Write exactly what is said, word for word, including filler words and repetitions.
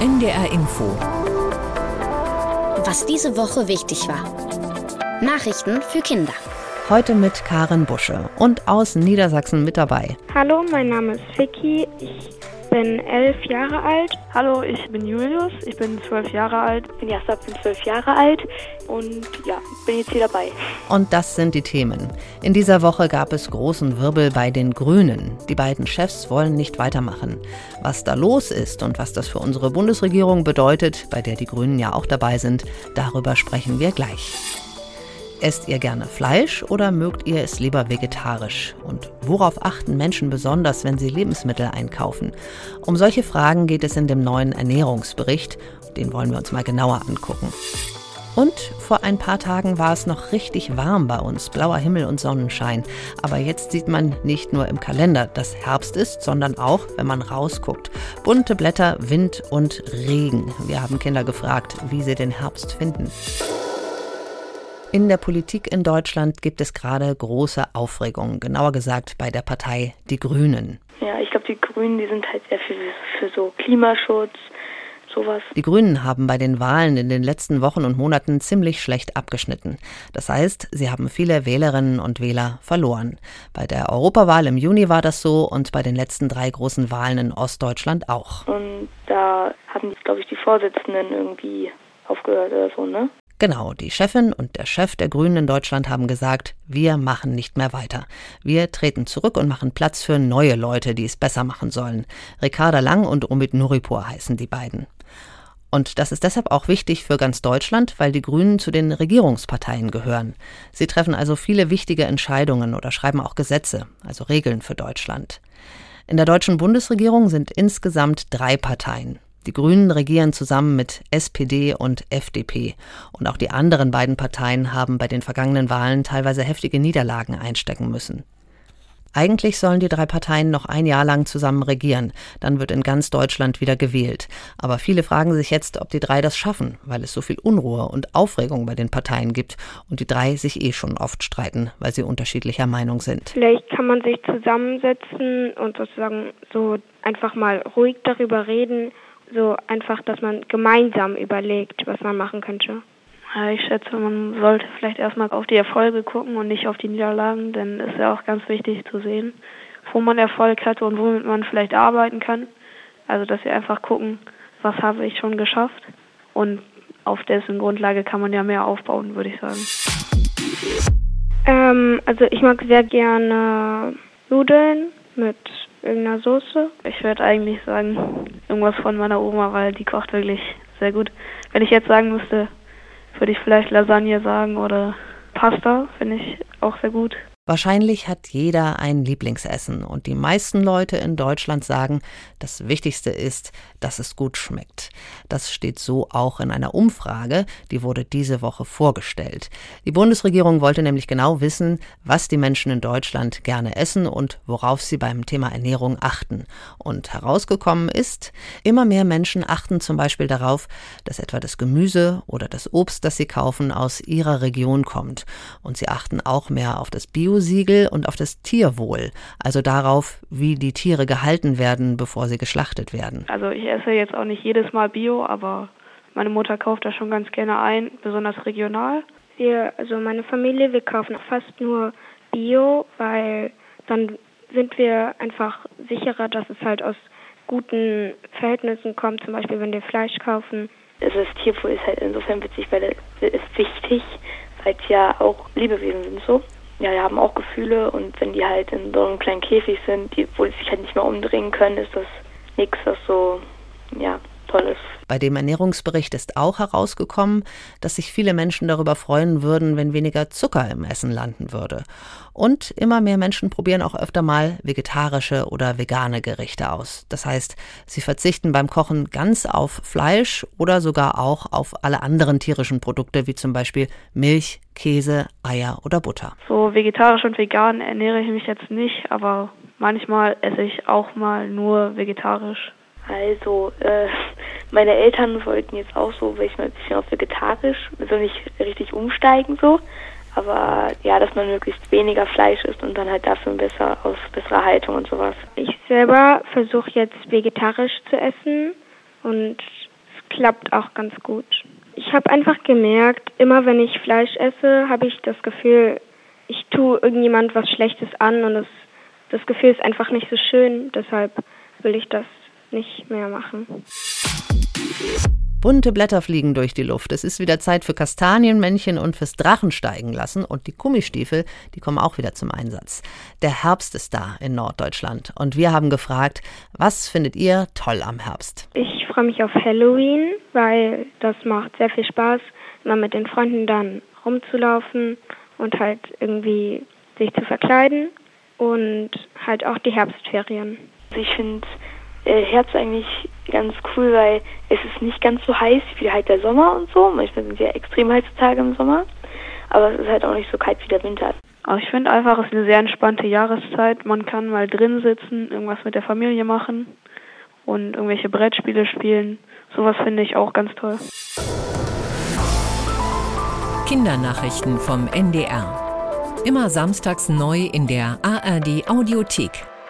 N D R Info. Was diese Woche wichtig war. Nachrichten für Kinder. Heute mit Karin Busche und aus Niedersachsen mit dabei. Hallo, mein Name ist Vicky. Ich bin elf Jahre alt. Hallo, ich bin Julius. Ich bin zwölf Jahre alt. Ich bin Jasper, bin zwölf Jahre alt und ja, bin jetzt hier dabei. Und das sind die Themen. In dieser Woche gab es großen Wirbel bei den Grünen. Die beiden Chefs wollen nicht weitermachen. Was da los ist und was das für unsere Bundesregierung bedeutet, bei der die Grünen ja auch dabei sind, darüber sprechen wir gleich. Esst ihr gerne Fleisch oder mögt ihr es lieber vegetarisch? Und worauf achten Menschen besonders, wenn sie Lebensmittel einkaufen? Um solche Fragen geht es in dem neuen Ernährungsbericht. Den wollen wir uns mal genauer angucken. Und vor ein paar Tagen war es noch richtig warm bei uns, blauer Himmel und Sonnenschein. Aber jetzt sieht man nicht nur im Kalender, dass Herbst ist, sondern auch, wenn man rausguckt. Bunte Blätter, Wind und Regen. Wir haben Kinder gefragt, wie sie den Herbst finden. In der Politik in Deutschland gibt es gerade große Aufregung, genauer gesagt bei der Partei Die Grünen. Ja, ich glaube, die Grünen, die sind halt sehr für, für so Klimaschutz, sowas. Die Grünen haben bei den Wahlen in den letzten Wochen und Monaten ziemlich schlecht abgeschnitten. Das heißt, sie haben viele Wählerinnen und Wähler verloren. Bei der Europawahl im Juni war das so und bei den letzten drei großen Wahlen in Ostdeutschland auch. Und da haben, glaube ich, die Vorsitzenden irgendwie aufgehört oder so, ne? Genau, die Chefin und der Chef der Grünen in Deutschland haben gesagt, wir machen nicht mehr weiter. Wir treten zurück und machen Platz für neue Leute, die es besser machen sollen. Ricarda Lang und Omid Nuripur heißen die beiden. Und das ist deshalb auch wichtig für ganz Deutschland, weil die Grünen zu den Regierungsparteien gehören. Sie treffen also viele wichtige Entscheidungen oder schreiben auch Gesetze, also Regeln für Deutschland. In der deutschen Bundesregierung sind insgesamt drei Parteien. Die Grünen regieren zusammen mit S P D und F D P. Und auch die anderen beiden Parteien haben bei den vergangenen Wahlen teilweise heftige Niederlagen einstecken müssen. Eigentlich sollen die drei Parteien noch ein Jahr lang zusammen regieren. Dann wird in ganz Deutschland wieder gewählt. Aber viele fragen sich jetzt, ob die drei das schaffen, weil es so viel Unruhe und Aufregung bei den Parteien gibt und die drei sich eh schon oft streiten, weil sie unterschiedlicher Meinung sind. Vielleicht kann man sich zusammensetzen und sozusagen so einfach mal ruhig darüber reden. So einfach, dass man gemeinsam überlegt, was man machen könnte. Ja, ich schätze, man sollte vielleicht erstmal auf die Erfolge gucken und nicht auf die Niederlagen, denn es ist ja auch ganz wichtig zu sehen, wo man Erfolg hatte und womit man vielleicht arbeiten kann. Also, dass wir einfach gucken, was habe ich schon geschafft und auf dessen Grundlage kann man ja mehr aufbauen, würde ich sagen. Ähm, also ich mag sehr gerne Nudeln mit irgendeiner Soße. Ich würde eigentlich sagen, irgendwas von meiner Oma, weil die kocht wirklich sehr gut. Wenn ich jetzt sagen müsste, würde ich vielleicht Lasagne sagen oder Pasta, finde ich auch sehr gut. Wahrscheinlich hat jeder ein Lieblingsessen und die meisten Leute in Deutschland sagen, das Wichtigste ist, dass es gut schmeckt. Das steht so auch in einer Umfrage, die wurde diese Woche vorgestellt. Die Bundesregierung wollte nämlich genau wissen, was die Menschen in Deutschland gerne essen und worauf sie beim Thema Ernährung achten. Und herausgekommen ist, immer mehr Menschen achten zum Beispiel darauf, dass etwa das Gemüse oder das Obst, das sie kaufen, aus ihrer Region kommt. Und sie achten auch mehr auf das Bio Siegel und auf das Tierwohl, also darauf, wie die Tiere gehalten werden, bevor sie geschlachtet werden. Also ich esse jetzt auch nicht jedes Mal Bio, aber meine Mutter kauft das schon ganz gerne ein, besonders regional. Wir, also meine Familie, wir kaufen fast nur Bio, weil dann sind wir einfach sicherer, dass es halt aus guten Verhältnissen kommt, zum Beispiel wenn wir Fleisch kaufen. Also das Tierwohl ist halt insofern witzig, weil es ist wichtig, weil es ja auch Lebewesen sind so. Ja, die haben auch Gefühle und wenn die halt in so einem kleinen Käfig sind, die, wo sie sich halt nicht mehr umdrehen können, ist das nichts, was so, ja, toll ist. Bei dem Ernährungsbericht ist auch herausgekommen, dass sich viele Menschen darüber freuen würden, wenn weniger Zucker im Essen landen würde. Und immer mehr Menschen probieren auch öfter mal vegetarische oder vegane Gerichte aus. Das heißt, sie verzichten beim Kochen ganz auf Fleisch oder sogar auch auf alle anderen tierischen Produkte, wie zum Beispiel Milch, Käse, Eier oder Butter. So vegetarisch und vegan ernähre ich mich jetzt nicht, aber manchmal esse ich auch mal nur vegetarisch. Also, äh, meine Eltern wollten jetzt auch so, will ich mal ein bisschen auf vegetarisch, also nicht richtig umsteigen so, aber ja, dass man möglichst weniger Fleisch isst und dann halt dafür besser aus besserer Haltung und sowas. Ich selber versuche jetzt vegetarisch zu essen und klappt auch ganz gut. Ich habe einfach gemerkt, immer wenn ich Fleisch esse, habe ich das Gefühl, ich tue irgendjemand was Schlechtes an und das, das Gefühl ist einfach nicht so schön. Deshalb will ich das nicht mehr machen. Bunte Blätter fliegen durch die Luft. Es ist wieder Zeit für Kastanienmännchen und fürs Drachensteigen lassen. Und die Gummistiefel, die kommen auch wieder zum Einsatz. Der Herbst ist da in Norddeutschland. Und wir haben gefragt, was findet ihr toll am Herbst? Ich freue mich auf Halloween, weil das macht sehr viel Spaß, immer mit den Freunden dann rumzulaufen und halt irgendwie sich zu verkleiden. Und halt auch die Herbstferien. Ich finde Herbst eigentlich ganz cool, weil es ist nicht ganz so heiß wie halt der Sommer und so. Manchmal sind es ja extrem heiße Tage im Sommer, aber es ist halt auch nicht so kalt wie der Winter. Aber ich finde einfach, es ist eine sehr entspannte Jahreszeit. Man kann mal drin sitzen, irgendwas mit der Familie machen und irgendwelche Brettspiele spielen. Sowas finde ich auch ganz toll. Kindernachrichten vom N D R. Immer samstags neu in der A R D Audiothek.